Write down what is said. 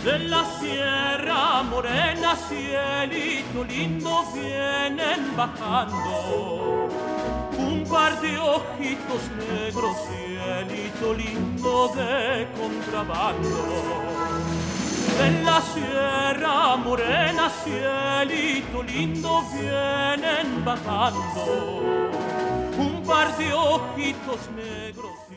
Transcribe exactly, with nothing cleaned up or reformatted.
De la Sierra Morena, cielito lindo, vienen bajando un par de ojitos negros, cielito lindo de contrabando. De la Sierra Morena, cielito lindo, vienen bajando un par de ojitos negros.